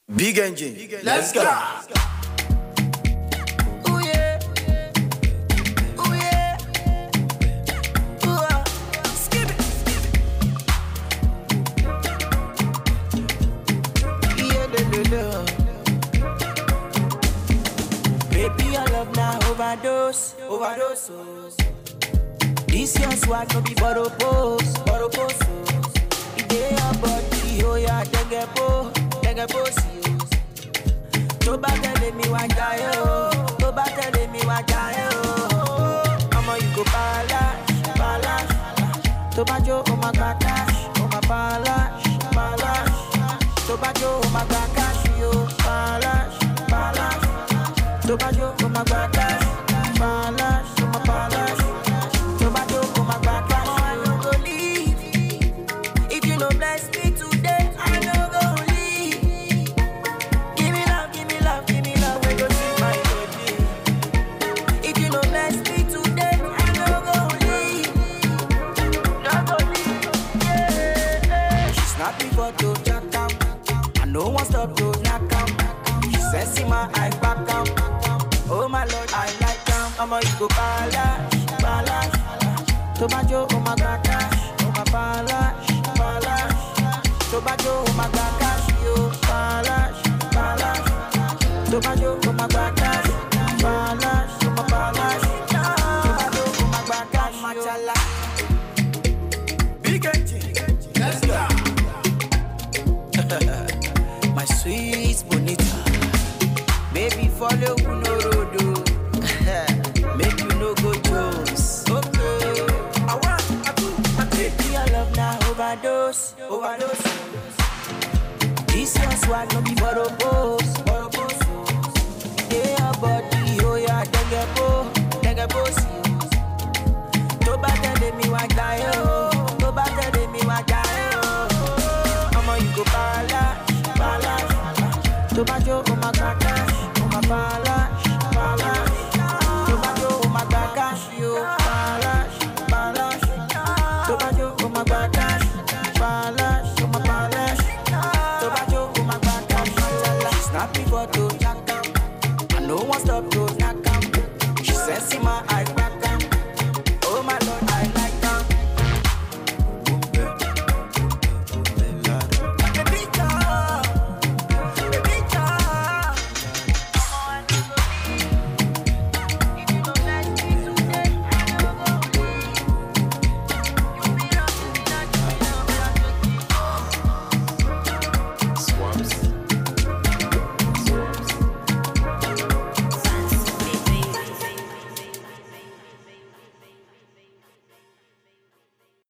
Big engine. Let's go. Ooh yeah. Ooh yeah. Ooh skip it. Yeah, baby, your love now overdose. This your swag no be borrow pose. Your body, oh yeah, dengue po, see you. To ba tell me why die, oh. To ba tell me why die, oh. Mama, you go balash. To ba jo, oh my God, oh my balash. To ba jo, oh my God, yo, balash. To ba jo, oh my God, balash, oh my balash. To ba jo, oh my God, I no go leave. If you no bless me today, I no go leave. Give me love, we go see my body. If you no bless me today, I no go leave. Yeah. She snap me for to jack am. I no one stop to knock am. She says see my eye back am. Oh my Lord, I like am. I'ma you go balash. To ba jo, oh my God, oh my balash. To ba jo, oh my God, yo, balash. To ba jo, oh my God, balash, oh my balash. To ba jo, oh my God, machala. Big engine. Let's go. My sweet bonita, baby follow no road, make you no go Jones. Okay, I take your love now overdose. This your swag no be borrow pose. Yeah, your body, oh yeah, dengue po, see you. To ba tell me why die, oh. To ba tell me why die, oh. Mama, you go balash. To ba jo, oh my God, oh my balash. To ba jo, oh my God, yo, balash. To ba jo, oh my God, balash, oh my balash. To ba jo, oh my God, machala. Snap me for to